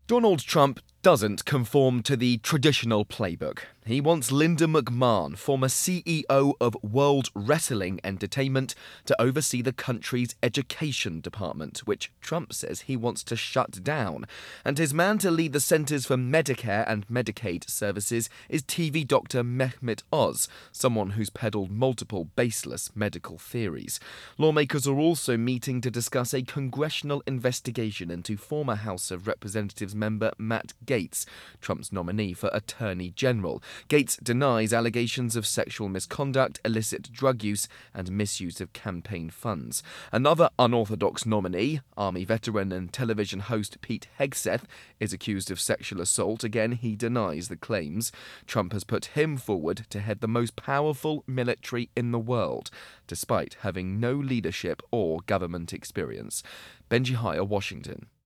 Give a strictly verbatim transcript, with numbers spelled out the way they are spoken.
Donald Trump doesn't conform to the traditional playbook. He wants Linda McMahon, former C E O of World Wrestling Entertainment, to oversee the country's education department, which Trump says he wants to shut down. And his man to lead the Centers for Medicare and Medicaid Services is T V doctor Mehmet Oz, someone who's peddled multiple baseless medical theories. Lawmakers are also meeting to discuss a congressional investigation into former House of Representatives member Matt Gaetz, Trump's nominee for Attorney General. Gaetz denies allegations of sexual misconduct, illicit drug use, and misuse of campaign funds. Another unorthodox nominee, Army veteran and television host Pete Hegseth, is accused of sexual assault. Again, he denies the claims. Trump has put him forward to head the most powerful military in the world, despite having no leadership or government experience. Benji Hire, Washington.